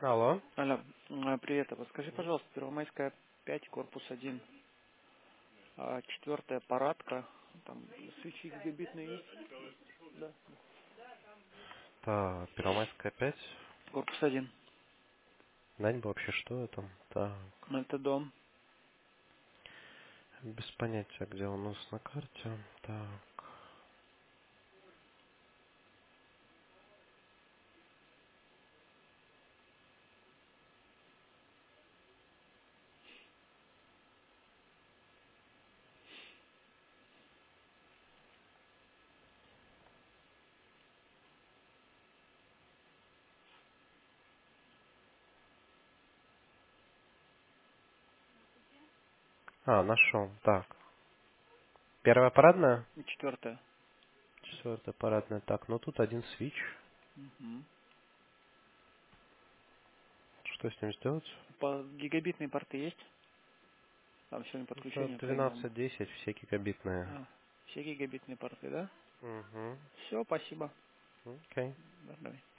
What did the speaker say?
Алло. Алло, привет. А подскажи, пожалуйста, Первомайская 5, корпус 1, четвертая парадка, там свечи гигабитные есть? Да. Так, Первомайская 5. Корпус 1. Знать бы вообще, что это. Так, Ну, это дом. без понятия, где у нас на карте. Так. Нашел. Так. Первая парадная? И четвертая. Четвертая парадная. Так, ну тут один свич. Угу. Что с ним сделать? По гигабитные порты есть? Там сегодня Это подключение премиум. 1210, все гигабитные. Все гигабитные порты, да? Угу. Все, спасибо. Окей. Давай.